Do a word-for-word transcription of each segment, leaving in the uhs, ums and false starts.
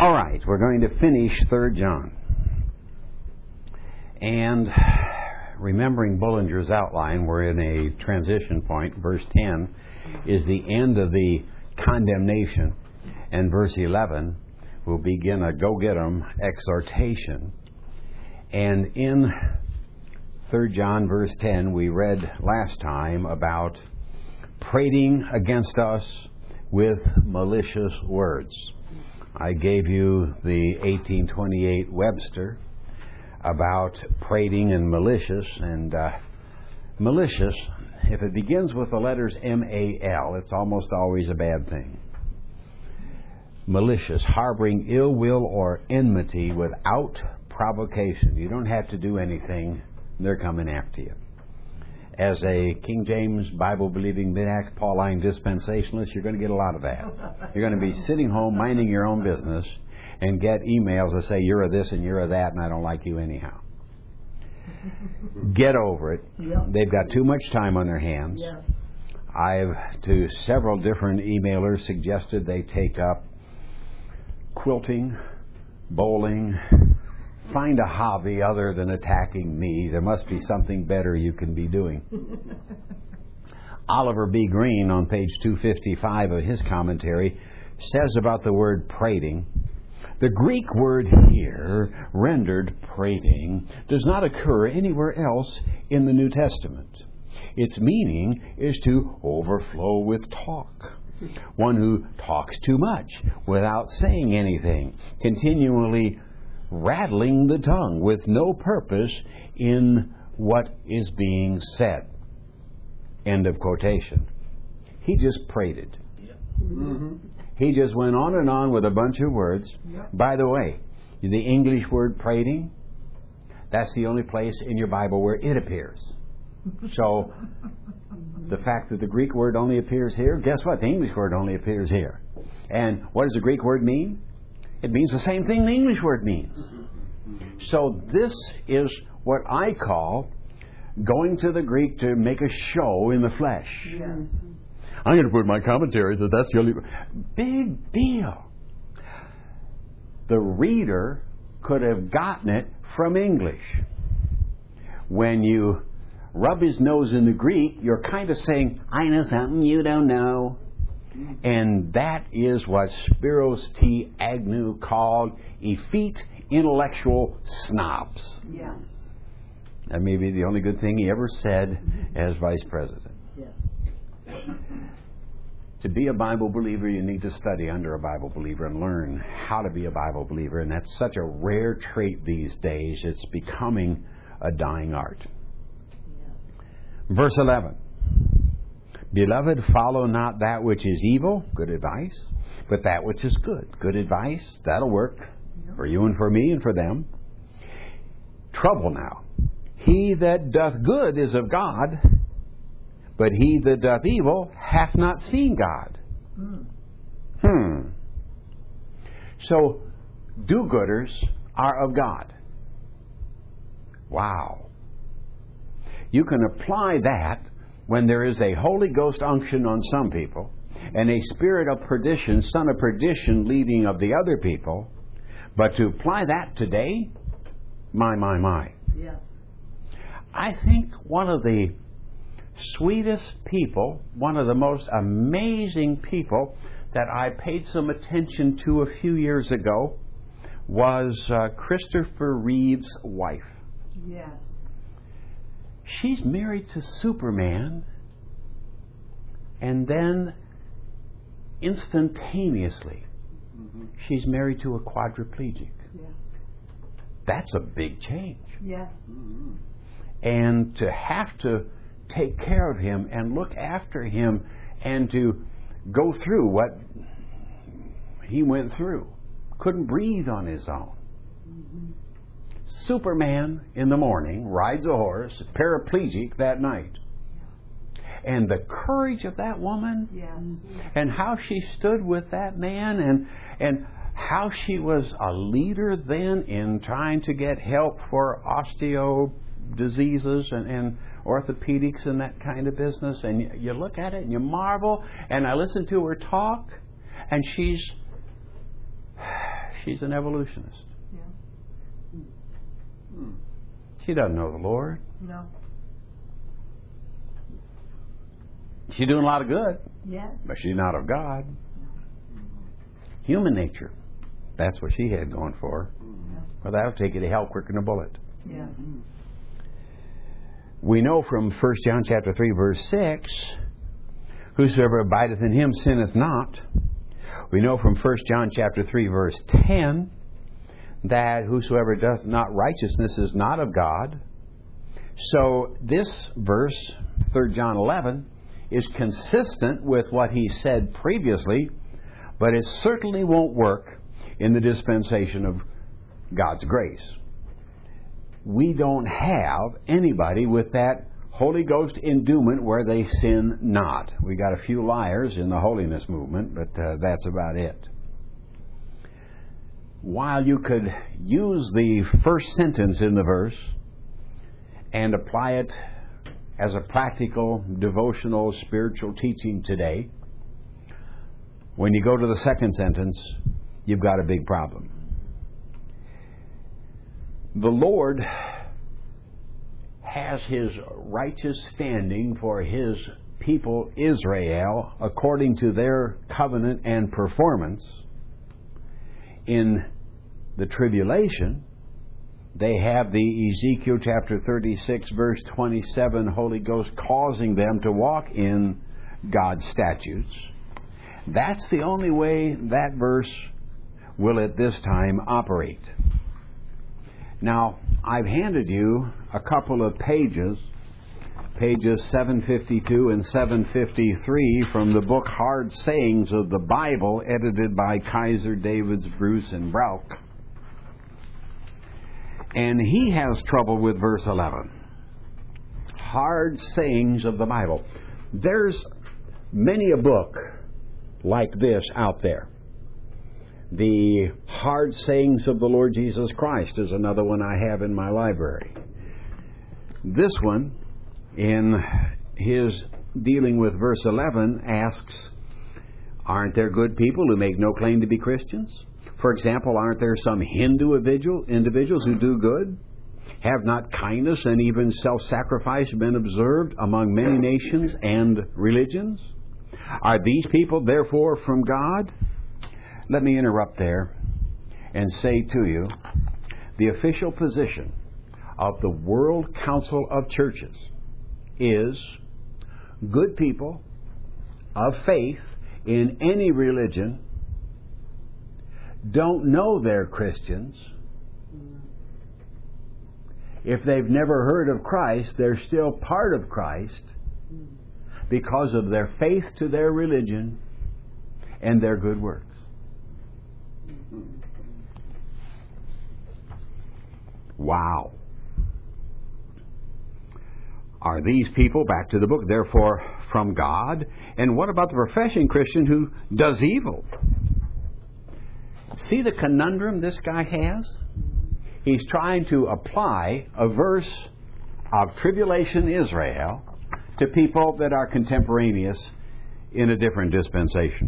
All right, we're going to finish Third John. And remembering Bullinger's outline, we're in a transition point. Verse ten is the end of the condemnation, and verse eleven will begin a go-get-'em exhortation. And in Third John verse ten, we read last time about prating against us with malicious words. I gave you the eighteen twenty-eight Webster about prating and malicious, and uh, malicious, if it begins with the letters M A L, it's almost always a bad thing. Malicious, harboring ill will or enmity without provocation. You don't have to do anything, they're coming after you. As a King James Bible-believing mid-Acts Pauline dispensationalist, you're going to get a lot of that. You're going to be sitting home minding your own business and get emails that say you're a this and you're a that and I don't like you anyhow. Get over it. Yep. They've got too much time on their hands. Yes. I've, to several different emailers, suggested they take up quilting, bowling. Find a hobby other than attacking me. There must be something better you can be doing. Oliver B. Green, on page two fifty-five of his commentary, says about the word prating, the Greek word here, rendered prating, does not occur anywhere else in the New Testament. Its meaning is to overflow with talk. One who talks too much without saying anything, continually rattling the tongue with no purpose in what is being said. End of quotation. He just prated. Yep. Mm-hmm. He just went on and on with a bunch of words. Yep. By the way, the English word prating, that's the only place in your Bible where it appears. So the fact that the Greek word only appears here, guess what? The English word only appears here. And what does the Greek word mean? It means the same thing the English word means. So this is what I call going to the Greek to make a show in the flesh. Yes. I'm going to put my commentary that that's the only... Big deal. The reader could have gotten it from English. When you rub his nose in the Greek, you're kind of saying, I know something you don't know. And that is what Spiros T. Agnew called effete intellectual snobs. Yes. That may be the only good thing he ever said as vice president. Yes. To be a Bible believer, you need to study under a Bible believer and learn how to be a Bible believer. And that's such a rare trait these days. It's becoming a dying art. Yes. Verse eleven. Beloved, follow not that which is evil, good advice, but that which is good. Good advice, that'll work for you and for me and for them. Trouble now. He that doth good is of God, but he that doth evil hath not seen God. Mm. Hmm. So, do-gooders are of God. Wow. You can apply that when there is a Holy Ghost unction on some people and a spirit of perdition, son of perdition, leading of the other people. But to apply that today, my, my, my. Yes. I think one of the sweetest people, one of the most amazing people that I paid some attention to a few years ago was uh, Christopher Reeve's wife. Yes. She's married to Superman, and then instantaneously mm-hmm. she's married to a quadriplegic. Yes. That's a big change. Yes. Mm-hmm. And to have to take care of him and look after him and to go through what he went through. Couldn't breathe on his own. Mm-hmm. Superman in the morning rides a horse, paraplegic that night. And the courage of that woman, yes. and how she stood with that man, and and how she was a leader then in trying to get help for osteo diseases and, and orthopedics and that kind of business. And you, you look at it and you marvel. And I listen to her talk, and she's She's an evolutionist. Yeah. She doesn't know the Lord. No. She's doing a lot of good, Yes. but she's not of God. Human nature. That's what she had going for her. Yeah. Well, that'll take you to hell quicker than a bullet. Yes. We know from First John chapter three, verse six, whosoever abideth in him sinneth not. We know from First John chapter three, verse ten, that whosoever doth not righteousness is not of God. So this verse, Third John eleven, is consistent with what he said previously, but it certainly won't work in the dispensation of God's grace. We don't have anybody with that Holy Ghost endowment where they sin not. We got a few liars in the holiness movement, but uh, that's about it. While you could use the first sentence in the verse and apply it as a practical, devotional, spiritual teaching today, when you go to the second sentence, you've got a big problem. The Lord has His righteous standing for His people Israel according to their covenant and performance. In the tribulation, they have the Ezekiel chapter thirty-six, verse twenty-seven, Holy Ghost causing them to walk in God's statutes. That's the only way that verse will at this time operate. Now, I've handed you a couple of pages, pages seven fifty-two and seven fifty-three from the book Hard Sayings of the Bible, edited by Kaiser, Davids, Bruce, and Brauch. And he has trouble with verse eleven. Hard Sayings of the Bible. There's many a book like this out there. The Hard Sayings of the Lord Jesus Christ is another one I have in my library. This one, in his dealing with verse eleven, asks, aren't there good people who make no claim to be Christians? For example, aren't there some Hindu individuals who do good? Have not kindness and even self-sacrifice been observed among many nations and religions? Are these people therefore from God? Let me interrupt there and say to you, the official position of the World Council of Churches is good people of faith in any religion don't know they're Christians. If they've never heard of Christ, they're still part of Christ because of their faith to their religion and their good works. Wow. Are these people, back to the book, therefore from God? And what about the professing Christian who does evil? See the conundrum this guy has? He's trying to apply a verse of tribulation Israel to people that are contemporaneous in a different dispensation.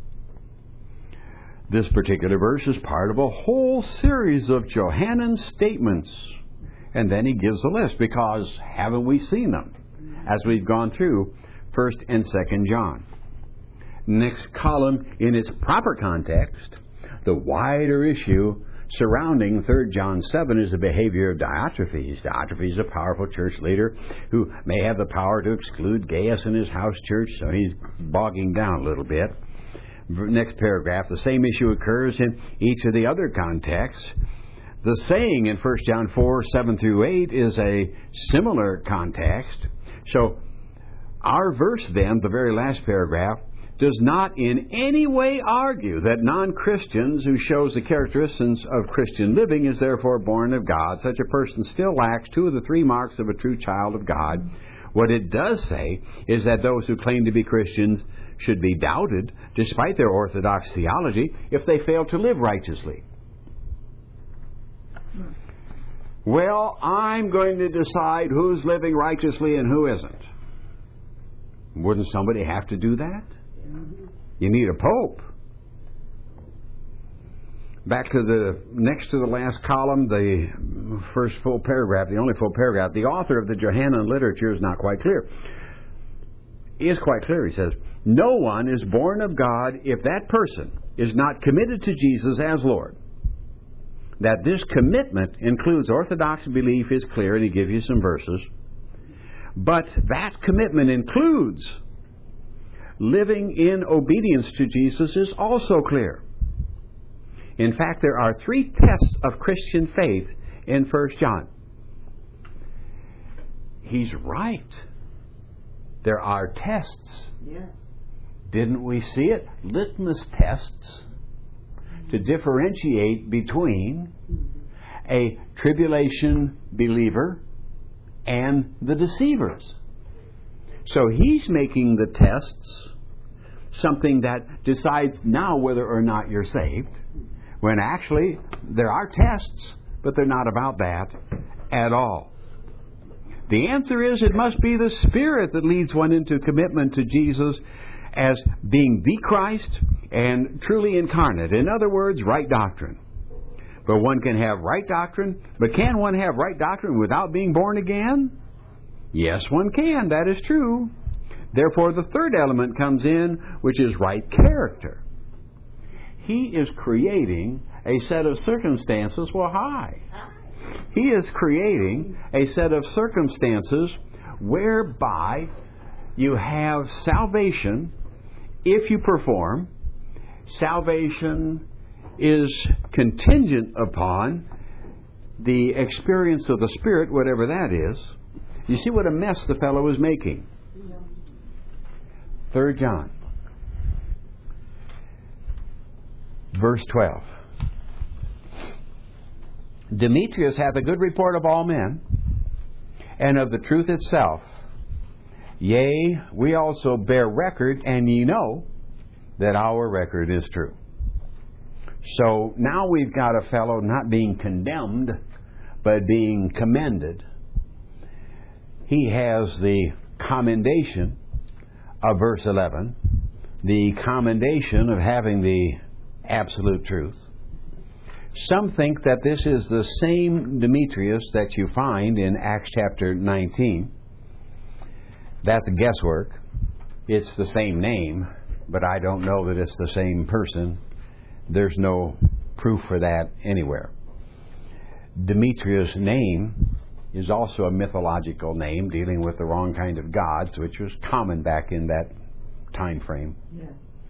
This particular verse is part of a whole series of Johannine statements. And then he gives a list, because haven't we seen them as we've gone through First and Second John? Next column, in its proper context, the wider issue surrounding Third John seven is the behavior of Diotrephes. Diotrephes is a powerful church leader who may have the power to exclude Gaius in his house church, so he's bogging down a little bit. Next paragraph, the same issue occurs in each of the other contexts. The saying in First John four, seven through eight is a similar context. So our verse then, the very last paragraph, does not in any way argue that non-Christians who shows the characteristics of Christian living is therefore born of God. Such a person still lacks two of the three marks of a true child of God. What it does say is that those who claim to be Christians should be doubted, despite their orthodox theology, if they fail to live righteously. Well, I'm going to decide who's living righteously and who isn't. Wouldn't somebody have to do that? You need a pope. back to the next to the last column, the first full paragraph, the only full paragraph. The author of the Johannine literature is not quite clear. He is quite clear. He says, no one is born of God if that person is not committed to Jesus as Lord. That this commitment includes orthodox belief is clear, and he gives you some verses. But that commitment includes living in obedience to Jesus is also clear. In fact, there are three tests of Christian faith in First John. He's right. There are tests. Yes. Didn't we see it? Litmus tests to differentiate between a tribulation believer and the deceivers. So he's making the tests something that decides now whether or not you're saved, when actually there are tests, but they're not about that at all. The answer is it must be the Spirit that leads one into commitment to Jesus as being the Christ and truly incarnate. In other words, right doctrine. But one can have right doctrine, but can one have right doctrine without being born again? Yes, one can. That is true. Therefore, the third element comes in, which is right character. He is creating a set of circumstances. Well, hi. He is creating a set of circumstances whereby you have salvation if you perform. Salvation is contingent upon the experience of the Spirit, whatever that is. You see what a mess the fellow is making. Third John, verse twelve. Demetrius hath a good report of all men, and of the truth itself. Yea, we also bear record, and ye know that our record is true. So now we've got a fellow not being condemned, but being commended. He has the commendation of verse eleven, the commendation of having the absolute truth. Some think that this is the same Demetrius that you find in Acts chapter nineteen. That's guesswork. It's the same name, but I don't know that it's the same person. There's no proof for that anywhere. Demetrius' name is also a mythological name dealing with the wrong kind of gods, which was common back in that time frame. Yes.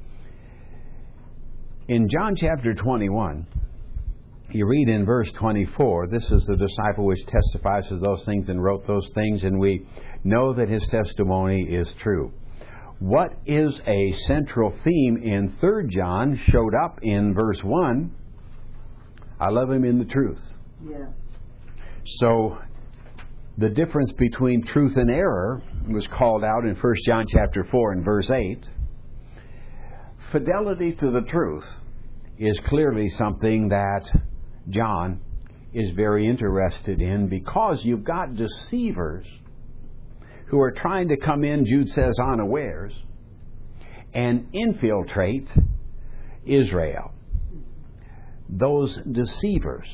In John chapter twenty-one, you read in verse twenty-four, this is the disciple which testifies to those things and wrote those things, and we know that his testimony is true. What is a central theme in Third John showed up in verse one. I love him in the truth. Yes. So the difference between truth and error was called out in First John chapter four and verse eight. Fidelity to the truth is clearly something that John is very interested in, because you've got deceivers who are trying to come in, Jude says, unawares, and infiltrate Israel. Those deceivers.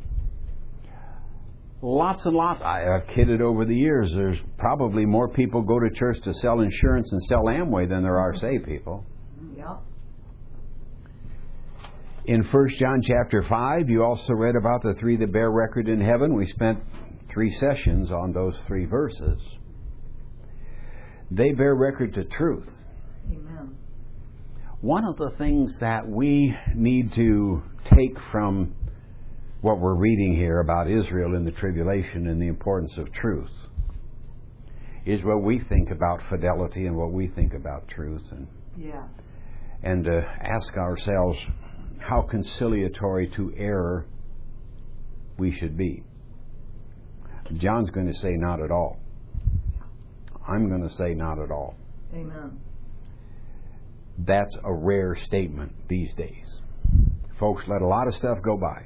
Lots and lots. I have kidded over the years. There's probably more people go to church to sell insurance and sell Amway than there are saved people. Yep. In First John chapter five, you also read about the three that bear record in heaven. We spent three sessions on those three verses. They bear record to truth. Amen. One of the things that we need to take from what we're reading here about Israel in the tribulation and the importance of truth is what we think about fidelity and what we think about truth, and Yes. and to ask ourselves how conciliatory to error we should be. John's going to say not at all. I'm going to say not at all. Amen. That's a rare statement these days. Folks let a lot of stuff go by.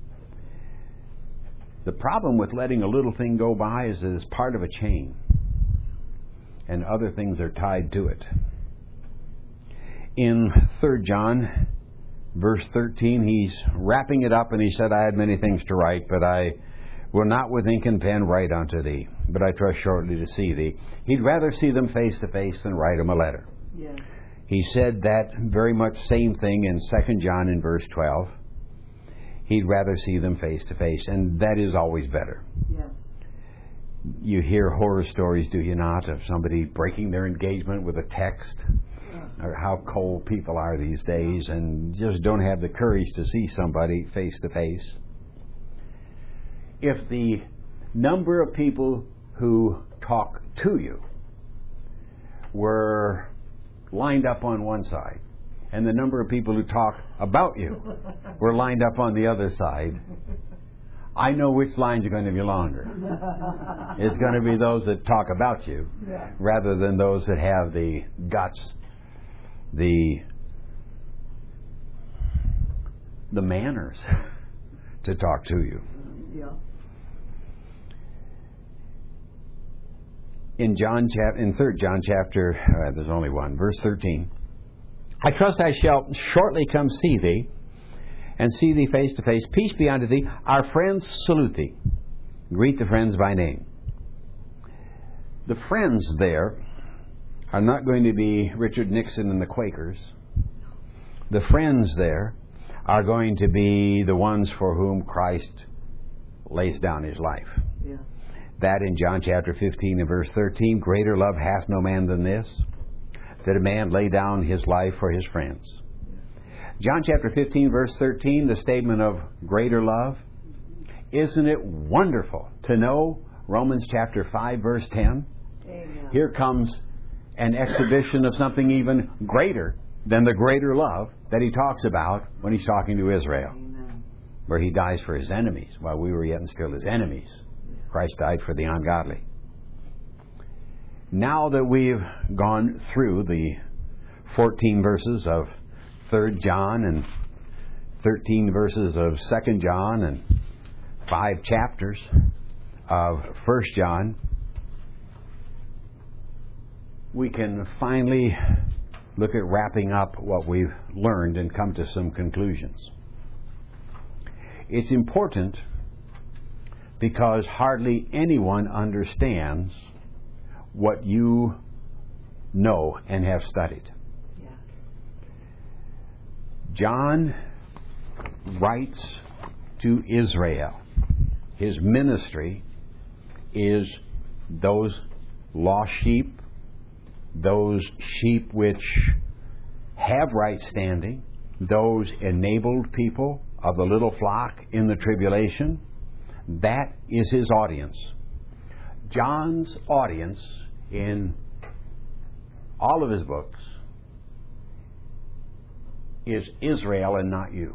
The problem with letting a little thing go by is that it's part of a chain, and other things are tied to it. In Third John verse thirteen, he's wrapping it up, and he said, I had many things to write, but I will not with ink and pen write unto thee, but I trust shortly to see thee. He'd rather see them face to face than write them a letter. Yeah. He said that very much same thing in Second John in verse twelve. He'd rather see them face to face, and that is always better. Yes. You hear horror stories, do you not, of somebody breaking their engagement with a text, or how cold people are these days, and just don't have the courage to see somebody face to face. If the number of people who talk to you were lined up on one side, and the number of people who talk about you were lined up on the other side, I know which lines are going to be longer. It's going to be those that talk about you, Yeah. rather than those that have the guts, the the manners to talk to you. Yeah. In John chap in third John chapter, uh, there's only one, verse thirteen. I trust I shall shortly come see thee, and see thee face to face. Peace be unto thee. Our friends salute thee. Greet the friends by name. The friends there are not going to be Richard Nixon and the Quakers. The friends there are going to be the ones for whom Christ lays down his life. Yeah. That in John chapter fifteen and verse thirteen, greater love hath no man than this, that a man lay down his life for his friends. John chapter fifteen verse thirteen, the statement of greater love. Isn't it wonderful to know Romans chapter five verse ten? Amen. Here comes an exhibition of something even greater than the greater love that he talks about when he's talking to Israel, Amen. where he dies for his enemies while we were yet and still his enemies. Christ died for the ungodly. Now that we've gone through the fourteen verses of third John and thirteen verses of second John and five chapters of first John, we can finally look at wrapping up what we've learned and come to some conclusions. It's important because hardly anyone understands what you know and have studied. Yes. John writes to Israel. His ministry is those lost sheep, those sheep which have right standing, those enabled people of the little flock in the tribulation. That is his audience. John's audience in all of his books is Israel and not you.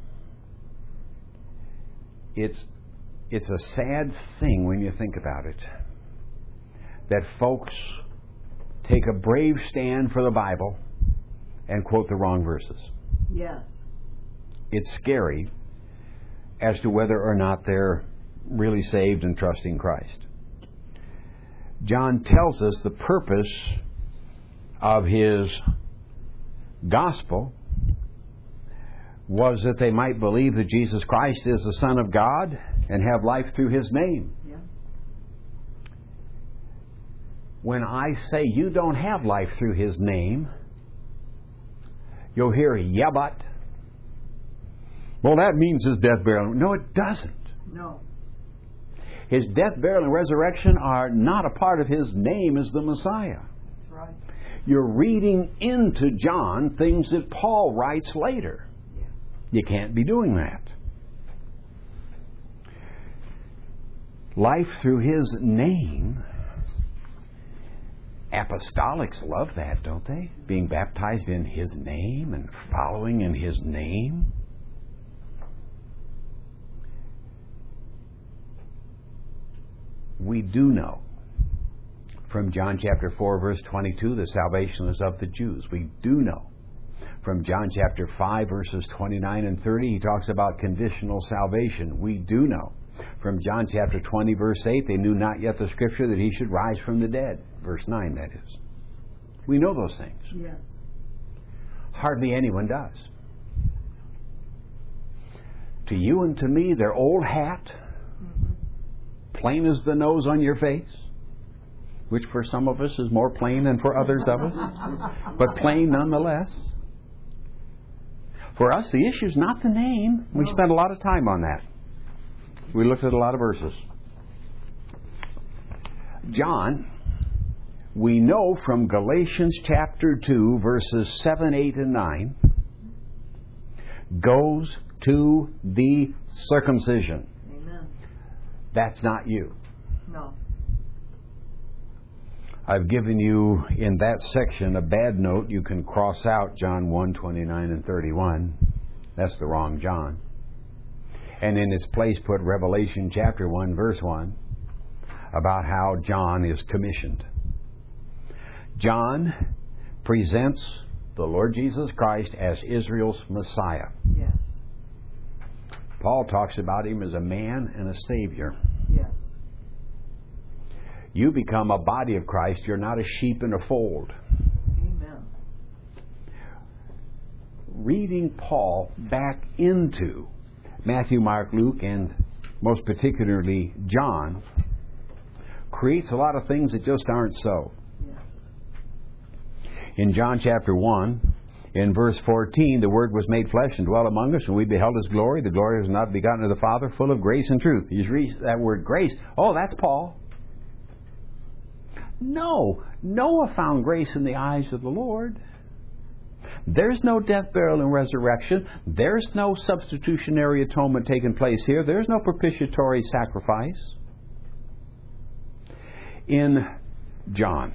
It's it's a sad thing when you think about it, that folks take a brave stand for the Bible and quote the wrong verses. Yes. It's scary as to whether or not they're really saved and trusting Christ. John tells us the purpose of his gospel was that they might believe that Jesus Christ is the Son of God and have life through his name. Yeah. When I say you don't have life through his name, you'll hear, yeah, but. Well, that means his death, burial. No, it doesn't. No. His death, burial, and resurrection are not a part of his name as the Messiah. That's right. You're reading into John things that Paul writes later. Yeah. You can't be doing that. Life through his name. Apostolics love that, don't they? Being baptized in his name and following in his name. We do know from John chapter four verse twenty-two that salvation is of the Jews. We do know from John chapter five verses twenty-nine and thirty, he talks about conditional salvation. We do know from John chapter twenty verse eight, they knew not yet the scripture that he should rise from the dead. Verse nine, that is. We know those things. Yes. Hardly anyone does. To you and to me, they're old hat, Mm-hmm. plain as the nose on your face, which for some of us is more plain than for others of us, but plain nonetheless. For us, the issue is not the name. We No. spent a lot of time on that. We looked at a lot of verses. John, we know from Galatians chapter two, verses seven, eight, and nine, goes to the circumcision. Amen. That's not you. No. I've given you in that section a bad note. You can cross out John one, twenty-nine and thirty-one. That's the wrong John. And in its place put Revelation chapter one, verse one, about how John is commissioned. John presents the Lord Jesus Christ as Israel's Messiah. Yes. Paul talks about him as a man and a Savior. Yes. You become a body of Christ. You're not a sheep in a fold. Amen. Reading Paul back into Matthew, Mark, Luke, and most particularly John creates a lot of things that just aren't so. Yes. In John chapter one, in verse fourteen, the Word was made flesh and dwelt among us, and we beheld His glory. The glory was not begotten of the Father, full of grace and truth. You read that word grace. Oh, that's Paul. No, Noah found grace in the eyes of the Lord. There's no death, burial, and resurrection. There's no substitutionary atonement taking place here. There's no propitiatory sacrifice. In John,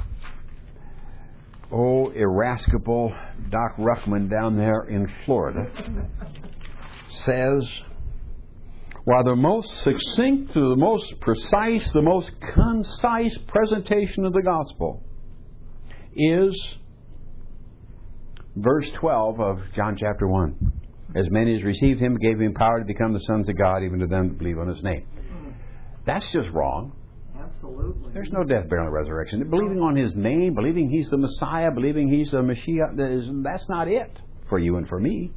oh, irascible Doc Ruckman down there in Florida says, while the most succinct, the most precise, the most concise presentation of the gospel is verse twelve of John chapter one. As many as received Him gave Him power to become the sons of God, even to them that believe on His name. That's just wrong. Absolutely. There's no death, burial, and resurrection. Believing on His name, believing He's the Messiah, believing He's the Mashiach, that's not it for you and for me.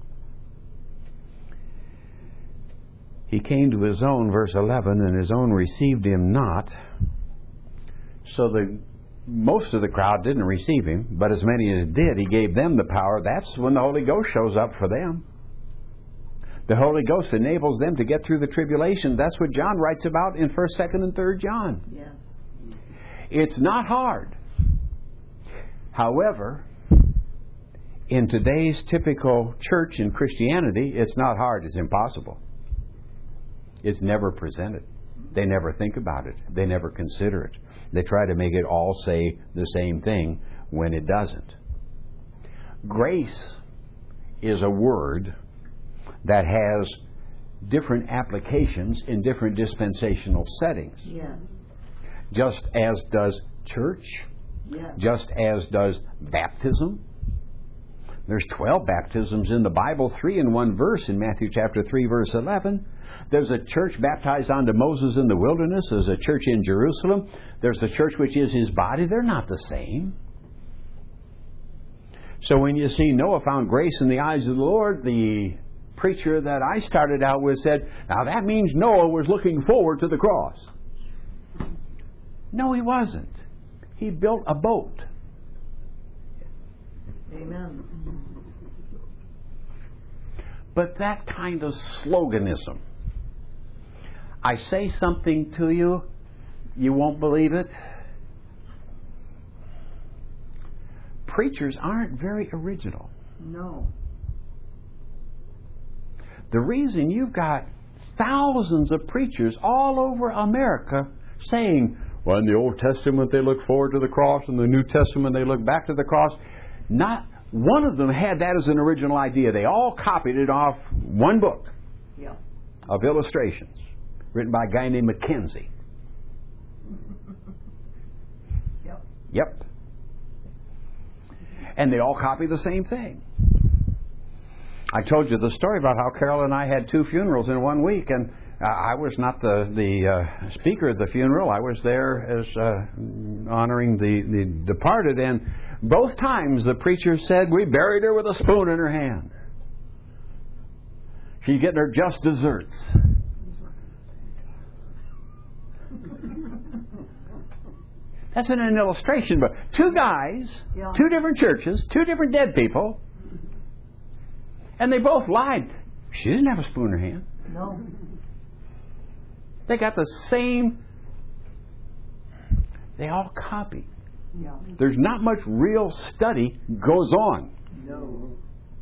He came to His own, verse eleven, and His own received Him not. So the most of the crowd didn't receive Him, but as many as did, He gave them the power. That's when the Holy Ghost shows up for them. The Holy Ghost enables them to get through the tribulation. That's what John writes about in first, second, and third John. Yes. It's not hard. However, in today's typical church and Christianity, it's not hard, it's impossible. It's never presented. They never think about it. They never consider it. They try to make it all say the same thing when it doesn't. Grace is a word that has different applications in different dispensational settings. Yes. Just as does church, Yes. just as does baptism. There's twelve baptisms in the Bible, three in one verse in Matthew chapter three, verse eleven. There's a church baptized unto Moses in the wilderness. There's a church in Jerusalem. There's a church which is His body. They're not the same. So when you see Noah found grace in the eyes of the Lord, the preacher that I started out with said, now that means Noah was looking forward to the cross. No, he wasn't. He built a boat. Amen. But that kind of sloganism, I say something to you, you won't believe it. Preachers aren't very original. No. The reason you've got thousands of preachers all over America saying, well, in the Old Testament they look forward to the cross, in the New Testament they look back to the cross, not one of them had that as an original idea. They all copied it off one book Yeah. of illustrations written by a guy named Mackenzie. Yep. Yep. And they all copy the same thing. I told you the story about how Carol and I had two funerals in one week, and uh, I was not the the uh, speaker at the funeral. I was there as uh, honoring the, the departed, and both times the preacher said, we buried her with a spoon in her hand. She's getting her just desserts. That's an, an illustration, but two guys, Yeah. two different churches, two different dead people, and they both lied. She didn't have a spoon in her hand. No. They got the same. They all copy. Yeah. There's not much real study goes on. No.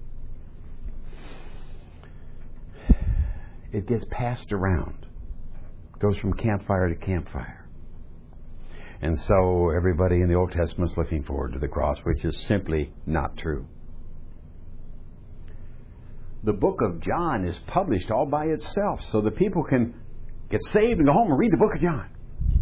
It gets passed around. Goes from campfire to campfire. And so everybody in the Old Testament is looking forward to the cross, which is simply not true. The book of John is published all by itself, so the people can get saved and go home and read the book of John.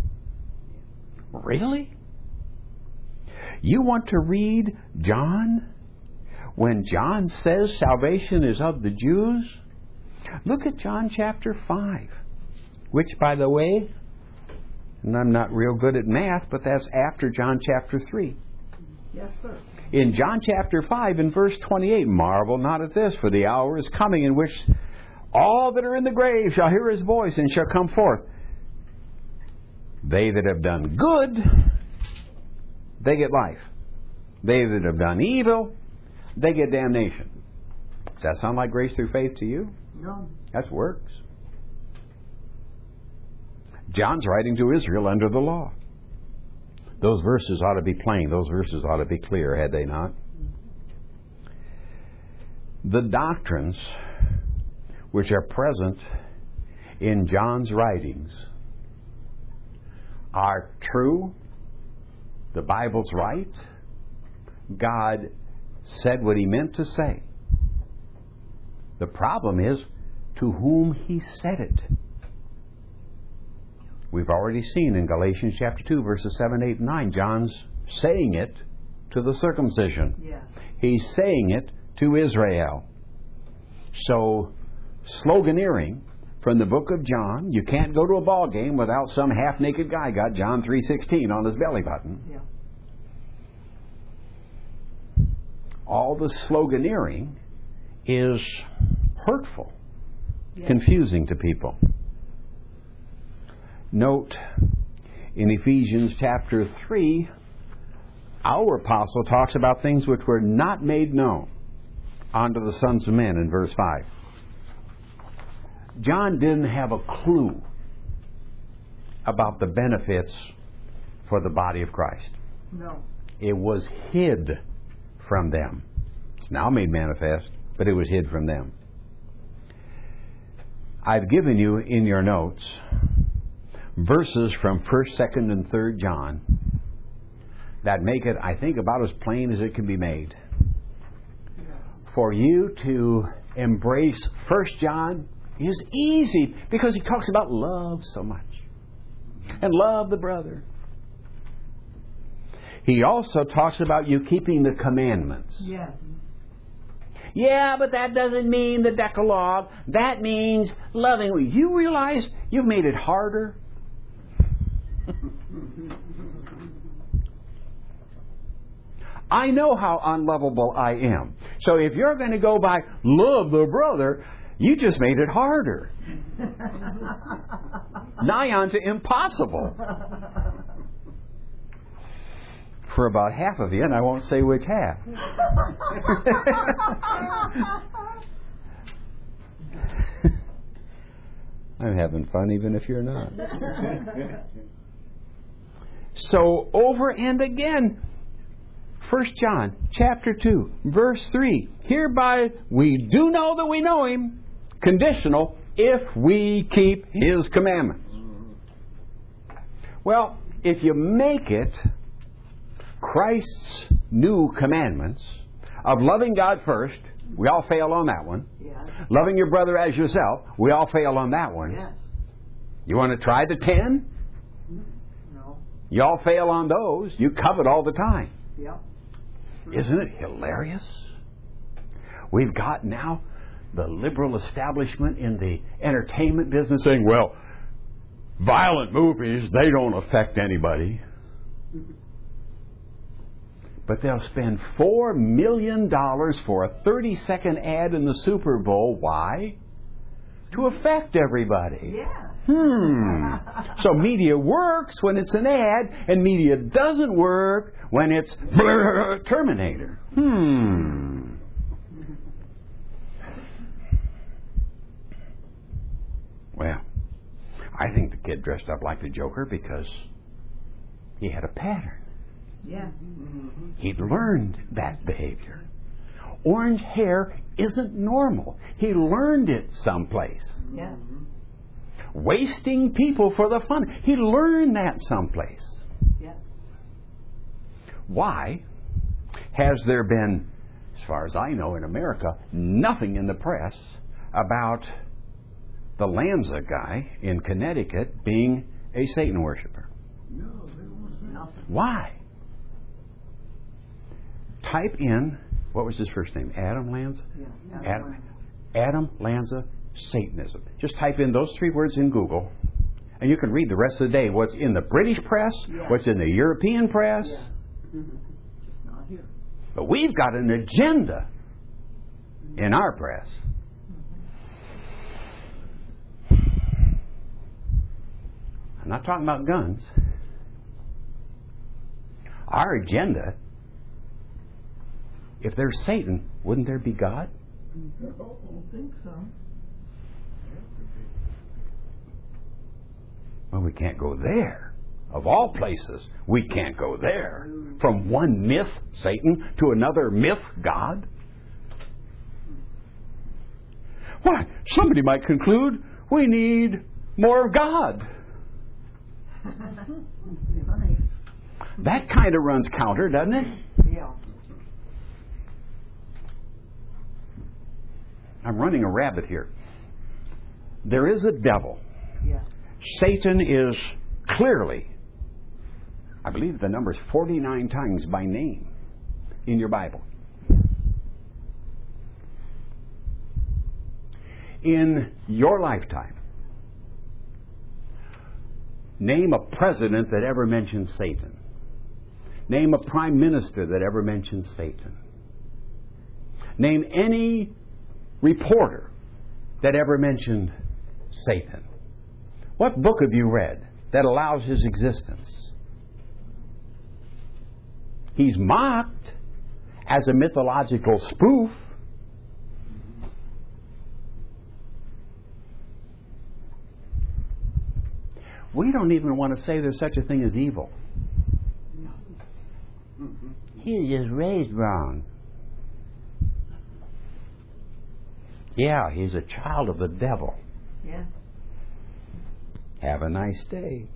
Really? You want to read John when John says salvation is of the Jews? Look at John chapter five, which, by the way, and I'm not real good at math, but that's after John chapter three. Yes, sir. In John chapter five, in verse twenty-eight, marvel not at this, for the hour is coming in which all that are in the grave shall hear his voice and shall come forth. They that have done good, they get life. They that have done evil, they get damnation. Does that sound like grace through faith to you? No. That's works. John's writing to Israel under the law. Those verses ought to be plain. Those verses ought to be clear, had they not? The doctrines which are present in John's writings are true. The Bible's right. God said what He meant to say. The problem is to whom He said it. We've already seen in Galatians chapter two, verses seven, eight, and nine, John's saying it to the circumcision. Yes. He's saying it to Israel. So, sloganeering from the book of John, you can't go to a ball game without some half-naked guy got John three sixteen on his belly button. Yeah. All the sloganeering is hurtful, Yes. confusing to people. Note, in Ephesians chapter three, our apostle talks about things which were not made known unto the sons of men in verse five. John didn't have a clue about the benefits for the body of Christ. No. It was hid from them. It's now made manifest, but it was hid from them. I've given you in your notes verses from first, second, and third John that make it, I think, about as plain as it can be made. Yes. For you to embrace First John is easy because he talks about love so much. And love the brother. He also talks about you keeping the commandments. Yes. Yeah, but that doesn't mean the Decalogue. That means loving. You realize you've made it harder? I know how unlovable I am. So if you're going to go by love the brother, you just made it harder. Nigh on to impossible. For about half of you, and I won't say which half. I'm having fun even if you're not. So over and again, First John chapter two, verse three. Hereby we do know that we know Him, conditional, if we keep His commandments. Well, if you make it Christ's new commandments of loving God first, we all fail on that one. Yes. Loving your brother as yourself, we all fail on that one. Yes. You want to try the ten? No. You all fail on those. You covet all the time. Yep. Isn't it hilarious? We've got now the liberal establishment in the entertainment business saying, well, violent movies, they don't affect anybody. But they'll spend four million dollars for a thirty-second ad in the Super Bowl. Why? to affect everybody. Yes. Hmm. So media works when it's an ad, and media doesn't work when it's Terminator. Hmm. Well, I think the kid dressed up like the Joker because he had a pattern. Yes. Mm-hmm. He'd learned that behavior. Orange hair isn't normal. He learned it someplace. Yes. Wasting people for the fun. He learned that someplace. Yes. Why has there been, as far as I know in America, nothing in the press about the Lanza guy in Connecticut being a Satan worshiper? No, they won't say nothing. Why? Type in, what was his first name? Adam Lanza? Yeah. Adam, Adam Lanza Satanism. Just type in those three words in Google, and you can read the rest of the day what's in the British press, Yeah. what's in the European press. Yes. Mm-hmm. Just not here. But we've got an agenda in our press. I'm not talking about guns. Our agenda, if there's Satan, wouldn't there be God? I don't think so. Well, we can't go there. Of all places, we can't go there. From one myth, Satan, to another myth, God. Why, somebody might conclude we need more of God. Nice. That kind of runs counter, doesn't it? Yeah. I'm running a rabbit here. There is a devil. Yes. Satan is clearly, I believe the number is forty-nine times by name in your Bible. In your lifetime, name a president that ever mentioned Satan. Name a prime minister that ever mentioned Satan. Name any reporter that ever mentioned Satan. What book have you read that allows his existence? He's mocked as a mythological spoof. We don't even want to say there's such a thing as evil. He was just raised wrong. Yeah, he's a child of the devil. Yes. Have a nice day.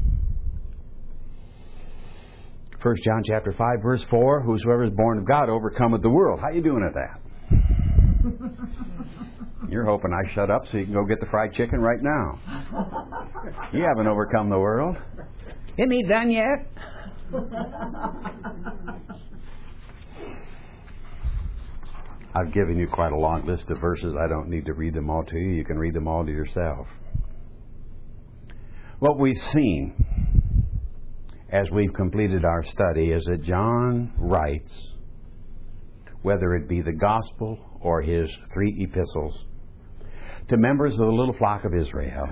First John chapter five, verse four, whosoever is born of God overcometh the world. How you doing at that? You're hoping I shut up so you can go get the fried chicken right now. You haven't overcome the world. Isn't he done yet? I've given you quite a long list of verses. I don't need to read them all to you. You can read them all to yourself. What we've seen as we've completed our study is that John writes, whether it be the gospel or his three epistles, to members of the little flock of Israel.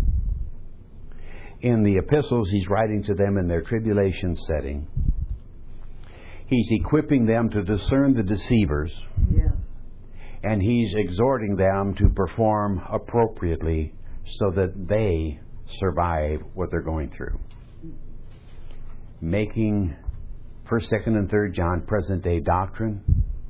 In the epistles, he's writing to them in their tribulation setting. He's equipping them to discern the deceivers. Yes. And he's exhorting them to perform appropriately so that they survive what they're going through. Making First, Second, and Third John present-day doctrine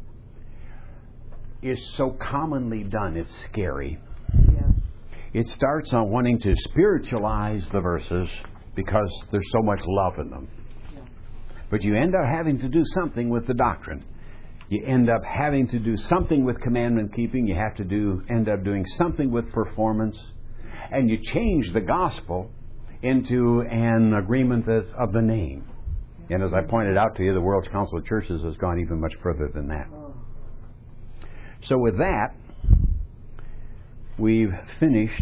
is so commonly done, it's scary. Yes. It starts on wanting to spiritualize the verses because there's so much love in them. Yeah. But you end up having to do something with the doctrine. You end up having to do something with commandment keeping. You have to do end up doing something with performance. And you change the gospel into an agreement of, of the name. And as I pointed out to you, the World's Council of Churches has gone even much further than that. Oh. So with that, we've finished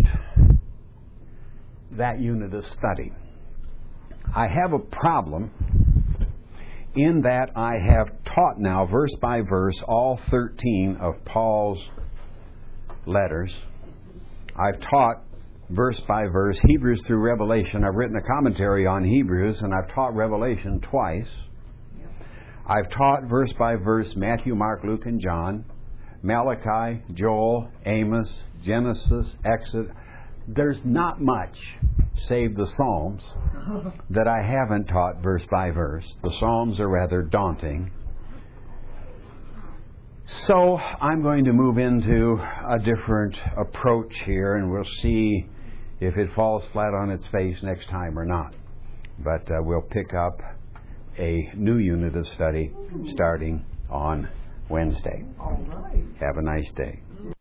that unit of study. I have a problem in that I have taught now, verse by verse, all thirteen of Paul's letters I've taught verse by verse, Hebrews through Revelation. I've written a commentary on Hebrews, and I've taught Revelation twice. I've taught verse by verse Matthew, Mark, Luke, and John, Malachi, Joel, Amos, Genesis, Exodus. There's not much, save the Psalms, that I haven't taught verse by verse. The Psalms are rather daunting. So I'm going to move into a different approach here, and we'll see if it falls flat on its face next time or not. But uh, we'll pick up a new unit of study starting on Wednesday. All right. Have a nice day.